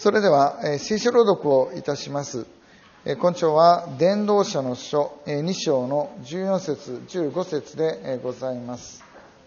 それでは、聖書朗読をいたします。今朝は伝道者の書2章の14節15節でございます。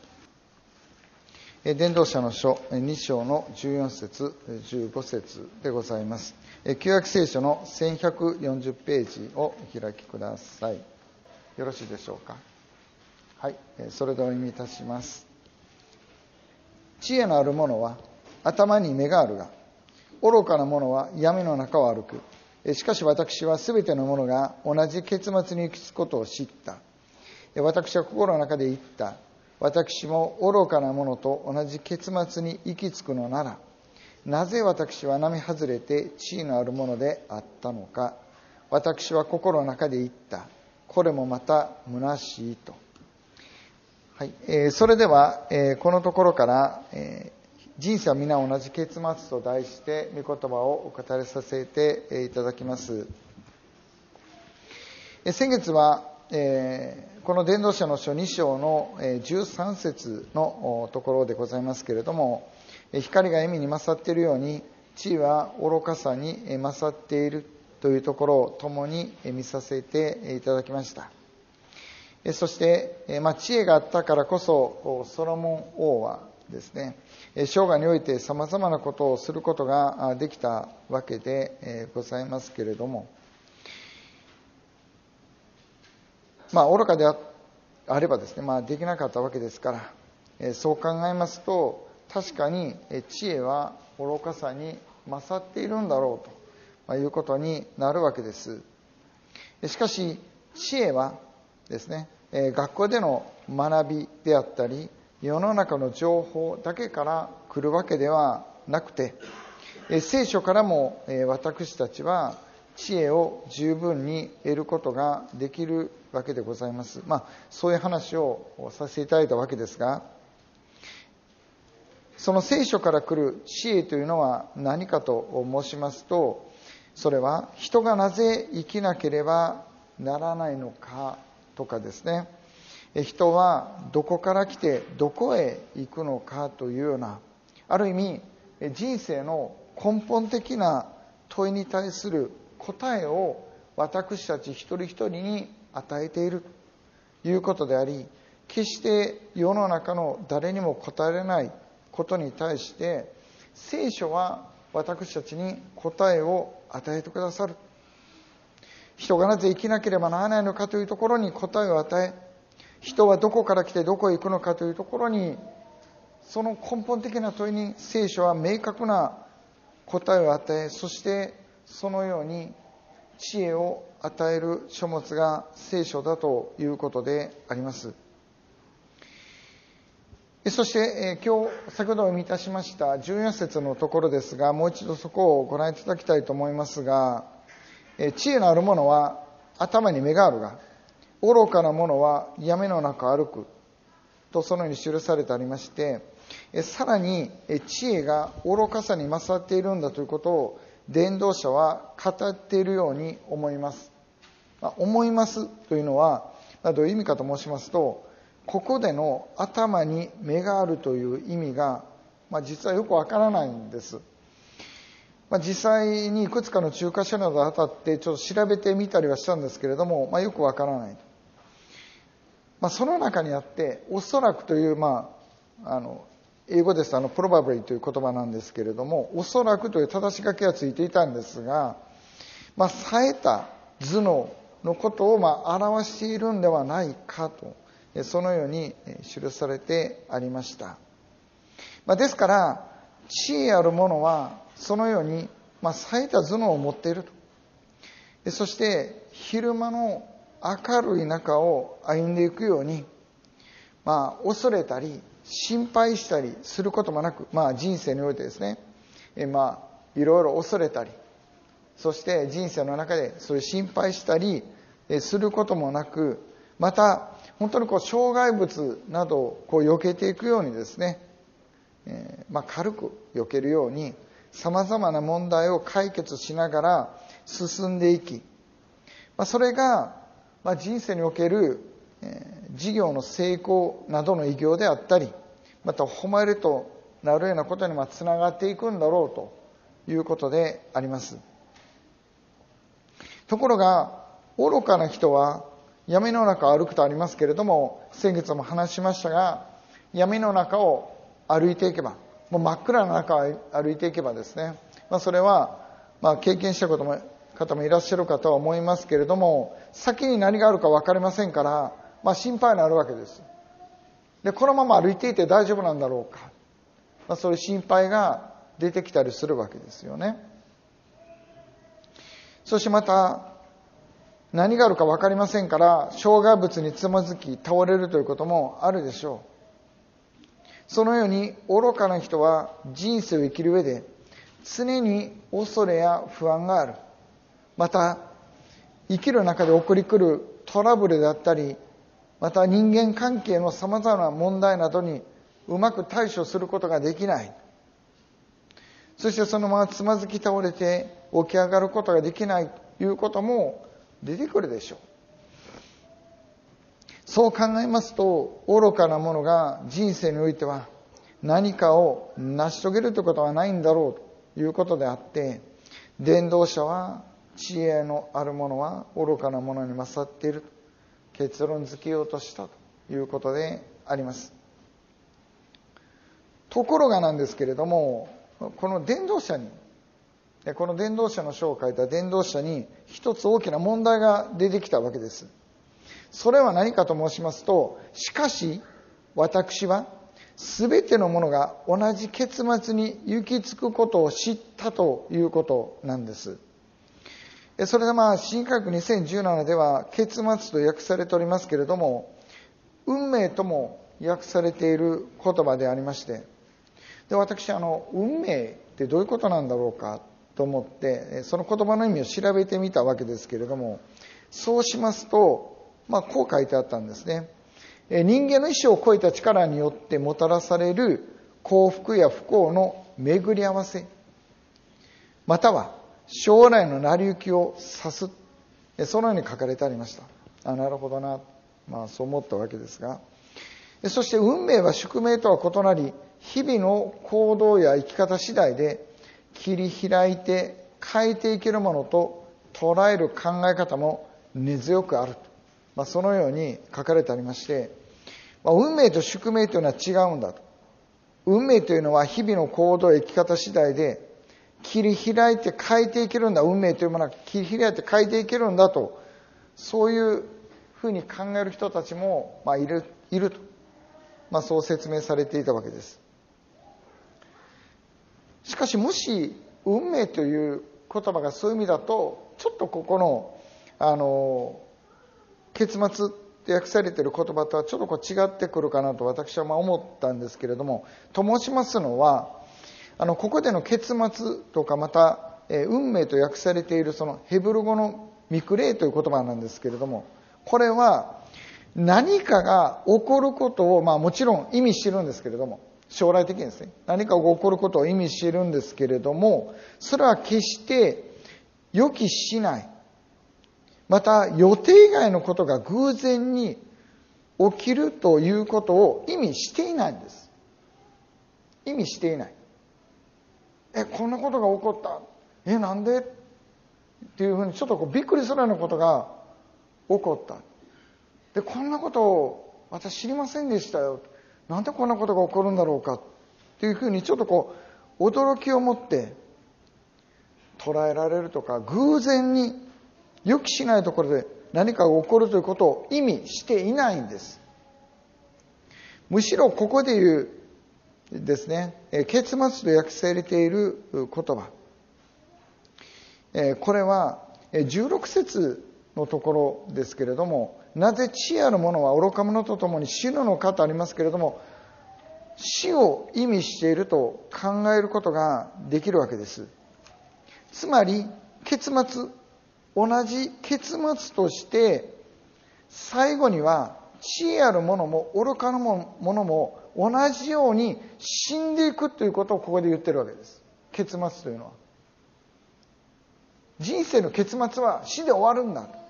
伝道者の書2章の14節15節でございます。旧約聖書の1140ページをお開きください。よろしいでしょうか。はい、それでお読みいたします。知恵のある者は頭に目があるが、愚かな者は闇の中を歩く。しかし私はすべての者が同じ結末に行き着くことを知った。私は心の中で言った。私も愚かな者と同じ結末に行き着くのなら、なぜ私は並外れて地位のあるものであったのか。私は心の中で言った。これもまた虚しいと。はい、それでは、このところから、人生は皆同じ結末と題して御言葉をお語りさせていただきます。先月は、この伝道者の書2章の13節のところでございますけれども、光が闇に勝っているように地位は愚かさに勝っているというところを共に見させていただきました。そして、知恵があったからこそソロモン王はですね、生涯において様々なことをすることができたわけでございますけれども、愚かであればですね、できなかったわけですから、そう考えますと、確かに知恵は愚かさに勝っているんだろうということになるわけです。しかし、知恵はですね、学校での学びであったり、世の中の情報だけから来るわけではなくて、聖書からも私たちは知恵を十分に得ることができるわけでございます。そういう話をさせていただいたわけですが、その聖書から来る知恵というのは何かと申しますと、それは人がなぜ生きなければならないのかとかですね、人はどこから来てどこへ行くのかというような、ある意味人生の根本的な問いに対する答えを私たち一人一人に与えているということであり、決して世の中の誰にも答えられないことに対して聖書は私たちに答えを与えてくださる。人がなぜ生きなければならないのかというところに答えを与え、人はどこから来てどこへ行くのかというところに、その根本的な問いに聖書は明確な答えを与え、そしてそのように知恵を与える書物が聖書だということであります。そして、今日先ほどお読みいたしました14節のところですが、もう一度そこをご覧いただきたいと思いますが、知恵のある者は頭に目があるが、愚かな者は闇の中を歩くとそのように記されてありまして、さらに知恵が愚かさに勝っているんだということを伝道者は語っているように思います。思いますというのはどういう意味かと申しますと、ここでの頭に目があるという意味が、実はよくわからないんです。実際にいくつかの中華書など当たってちょっと調べてみたりはしたんですけれども、よくわからない。その中にあって、おそらくという、英語ですとprobably という言葉なんですけれども、おそらくという正し書きがついていたんですが、冴えた頭脳のことを表しているんではないかと、そのように記されてありました。ですから、知恵ある者はそのように冴えた頭脳を持っていると。そして昼間の明るい中を歩んでいくように、恐れたり心配したりすることもなく、人生においてですね、いろいろ恐れたり、そして人生の中でそういう心配したりすることもなく、また本当に障害物などを避けていくようにですね、軽く避けるように様々な問題を解決しながら進んでいき、それが人生における事業の成功などの偉業であったり、また誉れとなるようなことにつながっていくんだろうということであります。ところが愚かな人は闇の中を歩くとありますけれども、先月も話しましたが、闇の中を歩いていけば、もう真っ暗な中を歩いていけばですね、それは経験した方もいらっしゃるかとは思いますけれども、先に何があるか分かりませんから、心配になるわけです。で、このまま歩いていて大丈夫なんだろうか、そういう心配が出てきたりするわけですよね。そしてまた何があるか分かりませんから、障害物につまずき倒れるということもあるでしょう。そのように愚かな人は人生を生きる上で常に恐れや不安がある。また生きる中で起こり来るトラブルであったり、また人間関係の様々な問題などにうまく対処することができない。そしてそのままつまずき倒れて起き上がることができないということも出てくるでしょう。そう考えますと、愚かな者が人生においては何かを成し遂げるということはないんだろうということであって、伝道者は知恵のある者は愚かな者に勝っていると結論付けようとしたということであります。ところがなんですけれども、この伝道者の書を書いた伝道者に一つ大きな問題が出てきたわけです。それは何かと申しますと、しかし私はすべてのものが同じ結末に行き着くことを知ったということなんです。それで新科学2017では結末と訳されておりますけれども、運命とも訳されている言葉でありまして、で私運命ってどういうことなんだろうかと思ってその言葉の意味を調べてみたわけですけれども、そうしますとこう書いてあったんですね。人間の意志を超えた力によってもたらされる幸福や不幸の巡り合わせ、または将来の成り行きを指す、そのように書かれてありました。なるほどな、そう思ったわけですが、そして運命は宿命とは異なり、日々の行動や生き方次第で切り開いて変えていけるものと捉える考え方も根強くあると、そのように書かれてありまして、運命と宿命というのは違うんだと。運命というのは日々の行動や生き方次第で切り開いて変えていけるんだ。運命というものは切り開いて変えていけるんだと、そういうふうに考える人たちもいると、そう説明されていたわけです。しかしもし運命という言葉がそういう意味だと、ちょっとここの結末って訳されている言葉とはちょっと違ってくるかなと私は思ったんですけれども、と申しますのは、ここでの結末とかまた運命と訳されているそのヘブル語のミクレイという言葉なんですけれども、これは何かが起こることをもちろん意味しているんですけれども、将来的にですね、何かが起こることを意味しているんですけれども、それは決して予期しない、また予定外のことが偶然に起きるということを意味していないんです。意味していない。こんなことが起こった。なんでっていうふうにちょっとびっくりするようなことが起こった。で、こんなことを私知りませんでしたよ。なんでこんなことが起こるんだろうかっていうふうにちょっと驚きを持って捉えられるとか、偶然に予期しないところで何かが起こるということを意味していないんです。むしろここで言うですね、結末と訳されている言葉、これは16節のところですけれども、なぜ知恵ある者は愚か者と共に死ぬのかとありますけれども、死を意味していると考えることができるわけです。つまり結末、同じ結末として最後には知恵ある者も愚かな者も同じように死んでいくということをここで言ってるわけです。結末というのは、人生の結末は死で終わるんだと、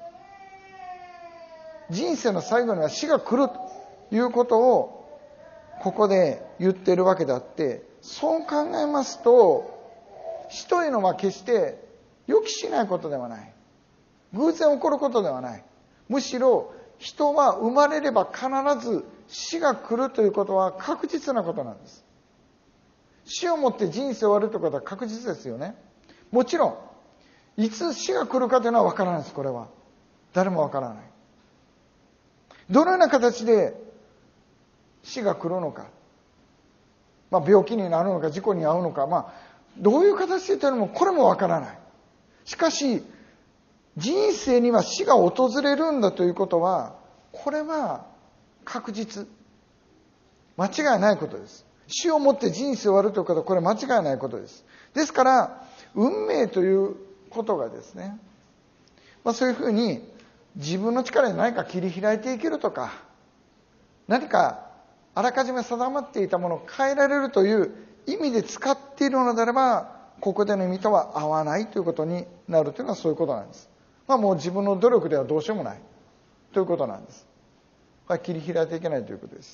人生の最後には死が来るということをここで言っているわけであって、そう考えますと死というのは決して予期しないことではない。偶然起こることではない。むしろ人は生まれれば必ず死が来るということは確実なことなんです。死をもって人生を終わるということは確実ですよね。もちろん、いつ死が来るかというのは分からないです、これは。誰も分からない。どのような形で死が来るのか。病気になるのか、事故に遭うのか、どういう形でというのも、これも分からない。しかし、人生には死が訪れるんだということは、これは確実。間違いないことです。死をもって人生を終わるということは、これ間違いないことです。ですから、運命ということがですね、そういうふうに自分の力で何か切り開いていけるとか、何かあらかじめ定まっていたものを変えられるという意味で使っているのであれば、ここでの意味とは合わないということになるというのはそういうことなんです。もう自分の努力ではどうしようもないということなんです。切り開いていけないということです。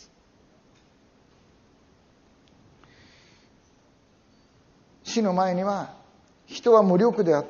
死の前には人は無力であって、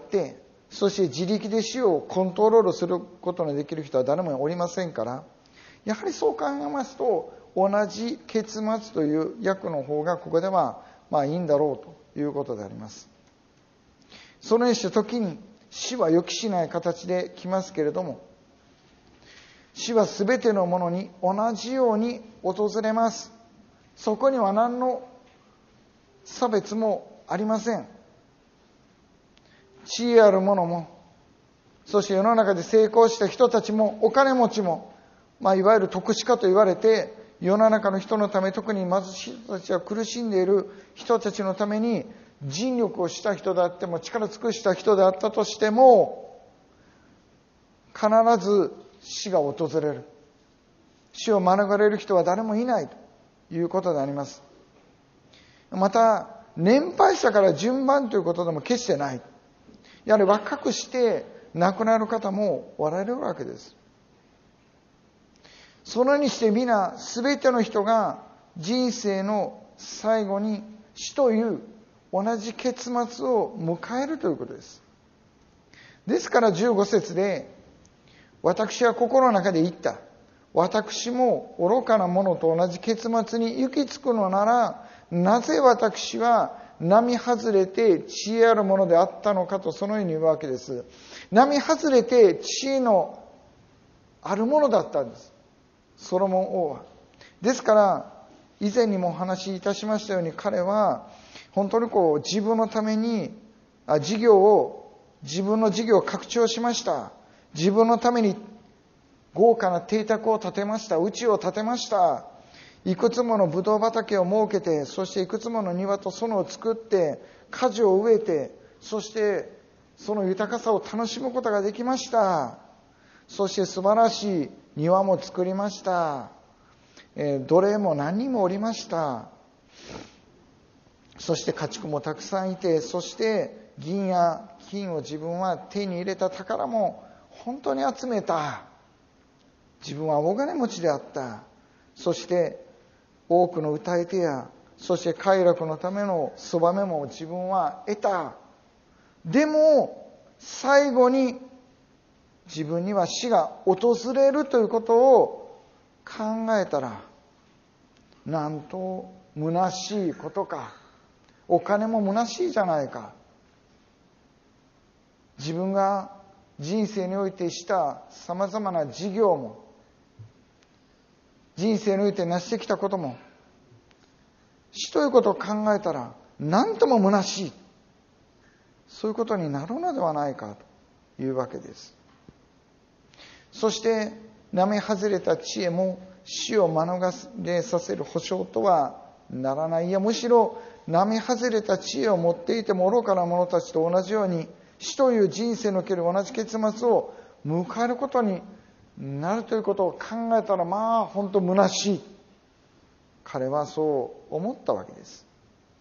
そして自力で死をコントロールすることのできる人は誰もおりませんから、やはりそう考えますと、同じ結末という訳の方がここではいいんだろうということであります。そのようにして時に死は予期しない形で来ますけれども、死はすべてのものに同じように訪れます。そこには何の差別もありません。地位ある者も、そして世の中で成功した人たちも、お金持ちも、いわゆる特殊化と言われて、世の中の人のため、特に貧しい人たちは苦しんでいる人たちのために尽力をした人であっても、力尽くした人であったとしても、必ず死が訪れる。死を免れる人は誰もいないということであります。また、年配者から順番ということでも決してない。やはり若くして亡くなる方もおられるわけです。そのようにして皆、すべての人が人生の最後に死という同じ結末を迎えるということです。ですから15節で、私は心の中で言った。私も愚かなものと同じ結末に行き着くのなら、なぜ私は並外れて知恵あるものであったのかと、そのように言うわけです。並外れて知恵のあるものだったんです、ソロモン王は。ですから以前にもお話しいたしましたように、彼は本当に自分のために自分の事業を拡張しました。自分のために豪華な邸宅を建てました。家を建てました。いくつものブドウ畑を設けて、そしていくつもの庭と園を作って、果樹を植えて、そしてその豊かさを楽しむことができました。そして素晴らしい庭も作りました。奴隷も何人もおりました。そして家畜もたくさんいて、そして銀や金を自分は手に入れた宝も本当に集めた。自分は大金持ちであった。そして多くの歌い手や、そして快楽のためのそめも自分は得た。でも最後に自分には死が訪れるということを考えたら、なんと虚しいことか。お金も虚しいじゃないか。自分が人生においてしたさまざまな事業も、人生において成してきたことも、死ということを考えたら何とも虚しい、そういうことになるのではないかというわけです。そして並外れた知恵も死を免れさせる保証とはならない。いや、むしろ並外れた知恵を持っていても愚かな者たちと同じように、死という人生のおける同じ結末を迎えることになるということを考えたら、本当虚しい。彼はそう思ったわけです。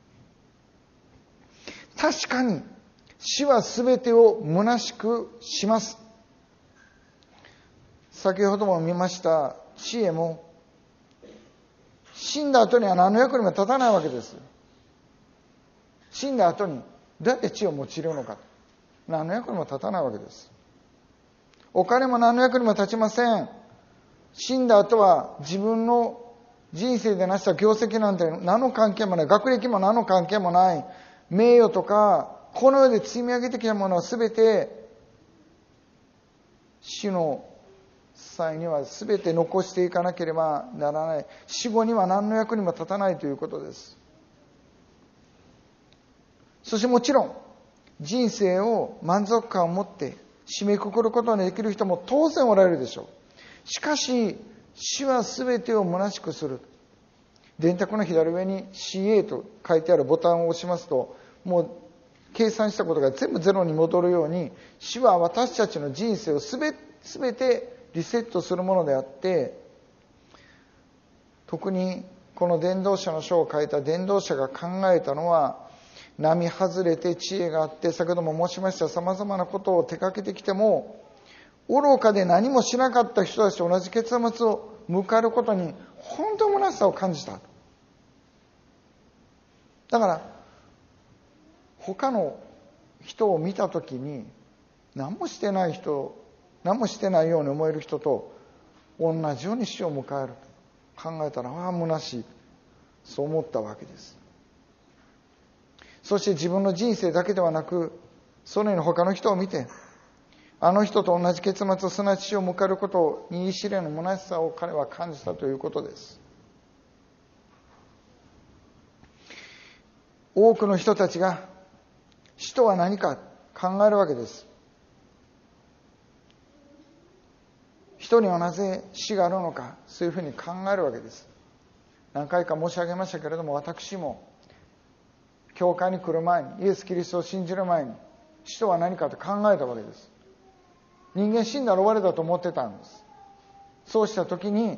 確かに死は全てを虚しくします。先ほども見ました知恵も、死んだ後には何の役にも立たないわけです。死んだ後にどうやって地を用いるのか。何の役にも立たないわけです。お金も何の役にも立ちません。死んだ後は自分の人生で成した業績なんて何の関係もない。学歴も何の関係もない。名誉とか、この世で積み上げてきたものは全て、死の際には全て残していかなければならない。死後には何の役にも立たないということです。そしてもちろん、人生を満足感を持って締めくくることができる人も当然おられるでしょう。しかし、死は全てを虚しくする。電卓の左上に CA と書いてあるボタンを押しますと、もう計算したことが全部ゼロに戻るように、死は私たちの人生を全てリセットするものであって、特にこの伝道者の書を書いた伝道者が考えたのは、並外れて知恵があって、先ほども申しました様々なことを手掛けてきても、愚かで何もしなかった人たちと同じ結末を迎えることに本当に虚しさを感じた。だから他の人を見たときに、何もしてない人、何もしてないように思える人と同じように死を迎えると考えたら、ああ虚しい、そう思ったわけです。そして自分の人生だけではなく、そのように他の人を見て、あの人と同じ結末、すなわち死を迎えることに言い知れぬ虚しさを彼は感じたということです。多くの人たちが死とは何か考えるわけです。人にはなぜ死があるのか、そういうふうに考えるわけです。何回か申し上げましたけれども、私も教会に来る前に、イエス・キリストを信じる前に、死とは何かと考えたわけです。人間死んだら終わりだと思ってたんです。そうした時に、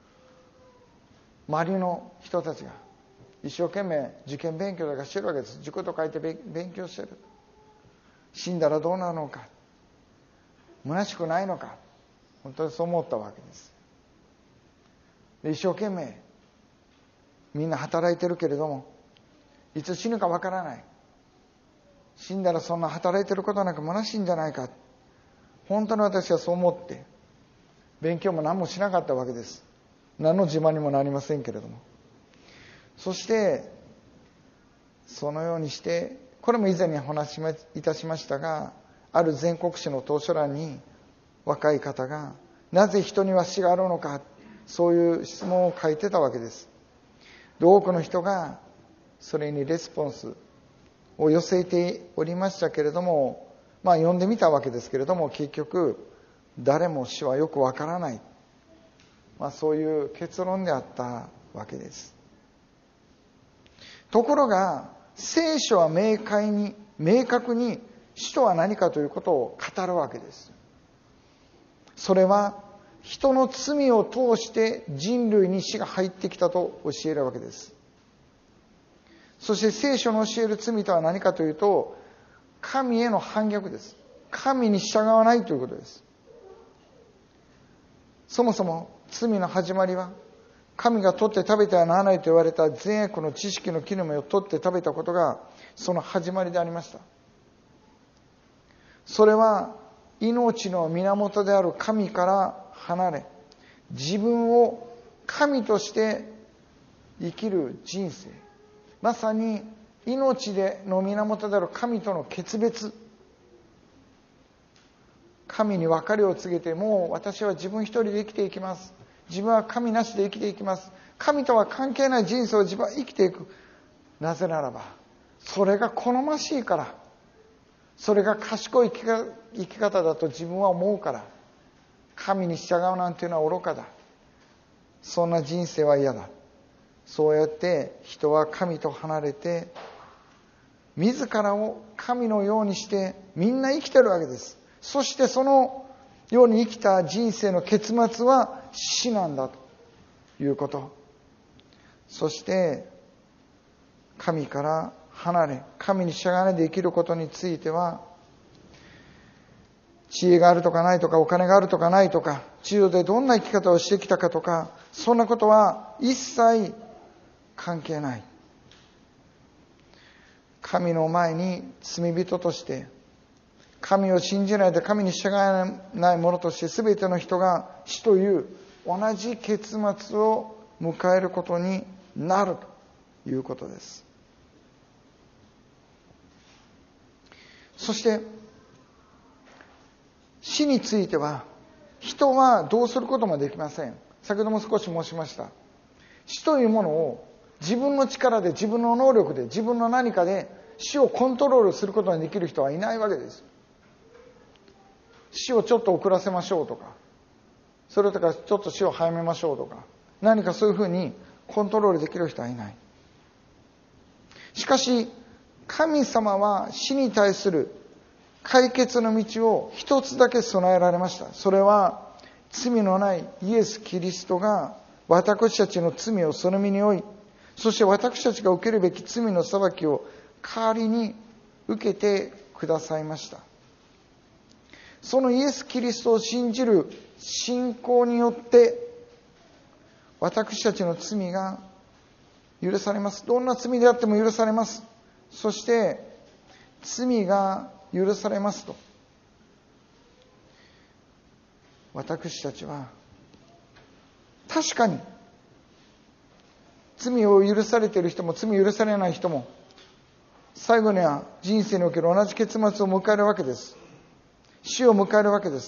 周りの人たちが一生懸命受験勉強とかしてるわけです。塾と書いて勉強してる。死んだらどうなるのか、虚しくないのか、本当にそう思ったわけです。で、一生懸命みんな働いてるけれども、いつ死ぬかわからない。死んだらそんな働いてることなく虚しいんじゃないか。本当に私はそう思って、勉強も何もしなかったわけです。何の自慢にもなりませんけれども。そして、そのようにして、これも以前にお話しいたしましたが、ある全国紙の当初欄に若い方が、なぜ人には死があるのか、そういう質問を書いてたわけです。で、多くの人がそれにレスポンスを寄せておりましたけれども、読んでみたわけですけれども、結局誰も死はよくわからない、そういう結論であったわけです。ところが聖書は明確に死とは何かということを語るわけです。それは人の罪を通して人類に死が入ってきたと教えるわけです。そして聖書の教える罪とは何かというと、神への反逆です。神に従わないということです。そもそも罪の始まりは、神が取って食べてはならないと言われた善悪の知識の木の実を取って食べたことがその始まりでありました。それは命の源である神から離れ、自分を神として生きる人生、まさに命の源である神との決別、神に別れを告げて、もう私は自分一人で生きていきます、自分は神なしで生きていきます、神とは関係ない人生を自分は生きていく。なぜならばそれが好ましいから、それが賢い生き方だと自分は思うから、神に従うなんていうのは愚かだ、そんな人生は嫌だ。そうやって人は神と離れて、自らを神のようにしてみんな生きてるわけです。そしてそのように生きた人生の結末は死なんだということ。そして神から離れ、神に従わないで生きることについては、知恵があるとかないとか、お金があるとかないとか、地上でどんな生き方をしてきたかとか、そんなことは一切関係ない。 神の前に罪人として、神を信じないで神に従わない者として、全ての人が死という同じ結末を迎えることになるということです。そして死については、人はどうすることもできません。先ほども少し申しました。死というものを自分の力で、自分の能力で、自分の何かで死をコントロールすることができる人はいないわけです。死をちょっと遅らせましょうとか、それとかちょっと死を早めましょうとか、何かそういうふうにコントロールできる人はいない。しかし神様は死に対する解決の道を一つだけ備えられました。それは罪のないイエス・キリストが私たちの罪をその身に負い、そして私たちが受けるべき罪の裁きを代わりに受けてくださいました。そのイエス・キリストを信じる信仰によって私たちの罪が許されます。どんな罪であっても許されます。そして罪が許されますと、私たちは確かに罪を許されている人も罪を許されない人も最後には人生における同じ結末を迎えるわけです。死を迎えるわけです。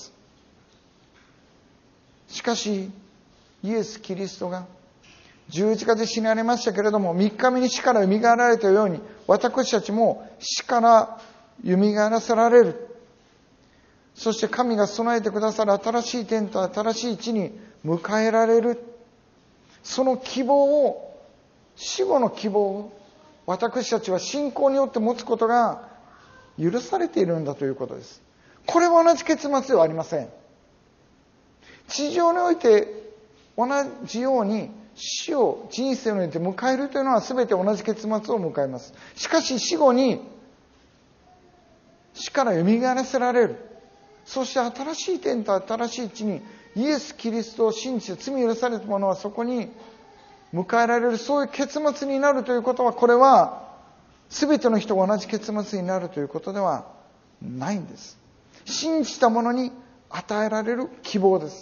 しかしイエス・キリストが十字架で死なれましたけれども、3日目に死からよみがえられたように、私たちも死からよみがえらせられる。そして神が備えてくださる新しい天と新しい地に迎えられる。その希望を、死後の希望を私たちは信仰によって持つことが許されているんだということです。これは同じ結末ではありません。地上において同じように死を人生において迎えるというのは全て同じ結末を迎えます。しかし死後に死からよみがえらせられる。そして新しい天と新しい地にイエス・キリストを信じて罪許された者はそこに迎えられる。そういう結末になるということは、これは全ての人が同じ結末になるということではないんです。信じた者に与えられる希望です。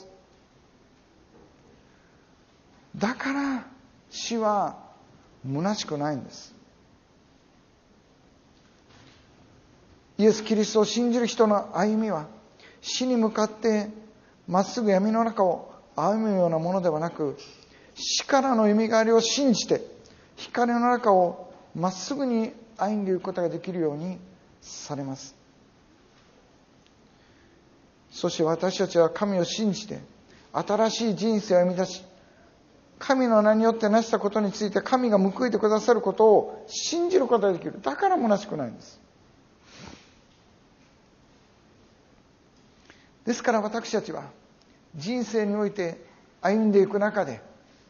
だから死は虚しくないんです。イエス・キリストを信じる人の歩みは、死に向かってまっすぐ闇の中を歩むようなものではなく、死からのよみがえりを信じて光の中をまっすぐに歩んでいくことができるようにされます。そして私たちは神を信じて新しい人生を生み出し、神の名によって成したことについて神が報いてくださることを信じることができる。だから虚しくないんです。ですから私たちは人生において歩んでいく中で、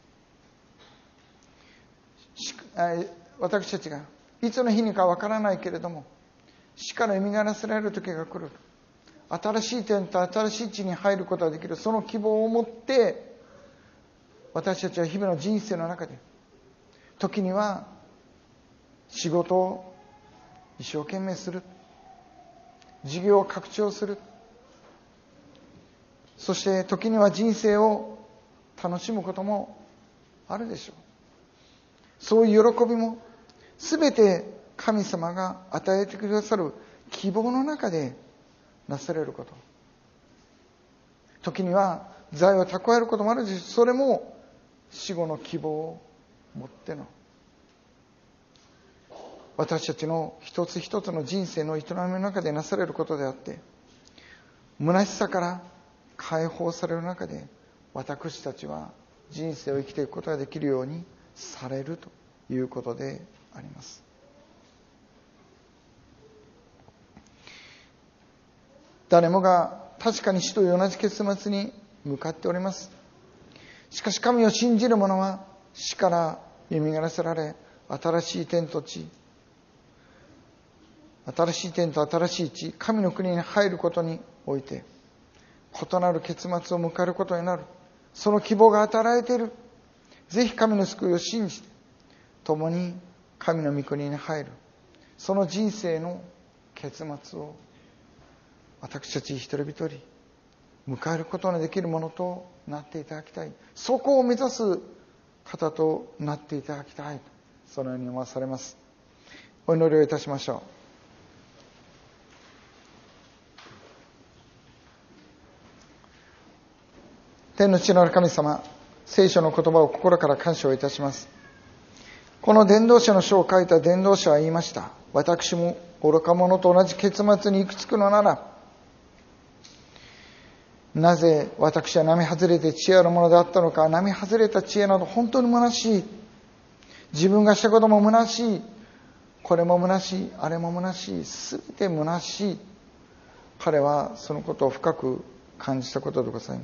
私たちがいつの日にかわからないけれども死からよみがえらせられる時が来る。新しい天と新しい地に入ることができる。その希望を持って私たちは日々の人生の中で、時には仕事を一生懸命する、事業を拡張する、そして時には人生を楽しむこともあるでしょう。そういう喜びも全て神様が与えてくださる希望の中でなされること。時には財を蓄えることもあるし、それも死後の希望を持っての私たちの一つ一つの人生の営みの中でなされることであって、虚しさから解放される中で私たちは人生を生きていくことができるようにされるということであります。誰もが確かに死という同じ結末に向かっております。しかし神を信じる者は死からよみがえらせられ、新しい天と新しい天と新しい地、神の国に入ることにおいて異なる結末を迎えることになる。その希望が与えられている。ぜひ神の救いを信じて共に神の御国に入る。 その人生の結末を私たち一人一人迎えることのできるものとなっていただきたい。そこを目指す方となっていただきたい。そのように思わされます。お祈りをいたしましょう。天の地のある神様、聖書の言葉を心から感謝をいたします。この伝道者の書を書いた伝道者は言いました。私も愚か者と同じ結末に行き着くのなら、なぜ私は並外れて知恵あるものであったのか。並外れた知恵など本当に虚しい。自分がしたことも虚しい。これも虚しい。あれも虚しい。すべて虚しい。彼はそのことを深く感じたことでございます。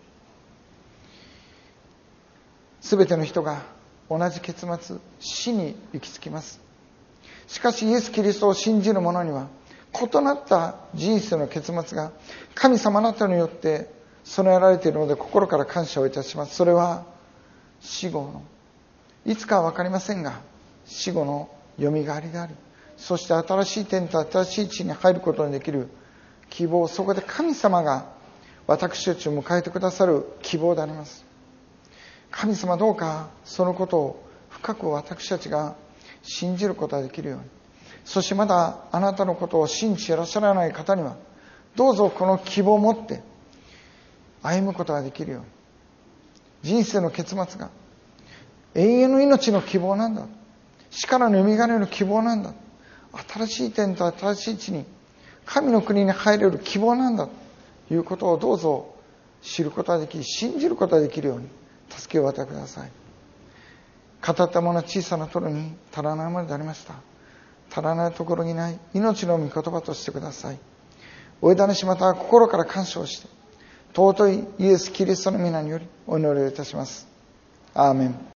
すべての人が同じ結末、死に行き着きます。しかしイエス・キリストを信じる者には異なった人生の結末が神様あなたによって備えられているので心から感謝をいたします。それは死後の、いつかは分かりませんが、死後のよみがえりであり、そして新しい天と新しい地に入ることのできる希望、そこで神様が私たちを迎えてくださる希望であります。神様、どうかそのことを深く私たちが信じることができるように、そしてまだあなたのことを信じていらっしゃらない方には、どうぞこの希望を持って歩むことができるように、人生の結末が永遠の命の希望なんだ、死からのよみがえりの希望なんだ、新しい天と新しい地に神の国に入れる希望なんだということをどうぞ知ることができ、信じることができるように助けを与えてください。語ったものは小さな鳥に足らないものでありました。足らないところにない命の御言葉としてください。お枝主また心から感謝をして、尊いイエス・キリストの皆によりお祈りをいたします。アーメン。